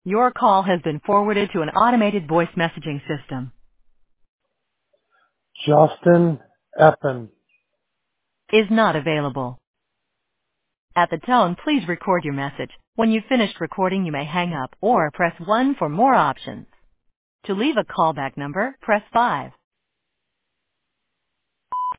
Your call has been forwarded to an automated voice messaging system. Justin Eppen. Is not available. At the tone, please record your message. When you've finished recording, you may hang up or press 1 for more options. To leave a callback number, press 5.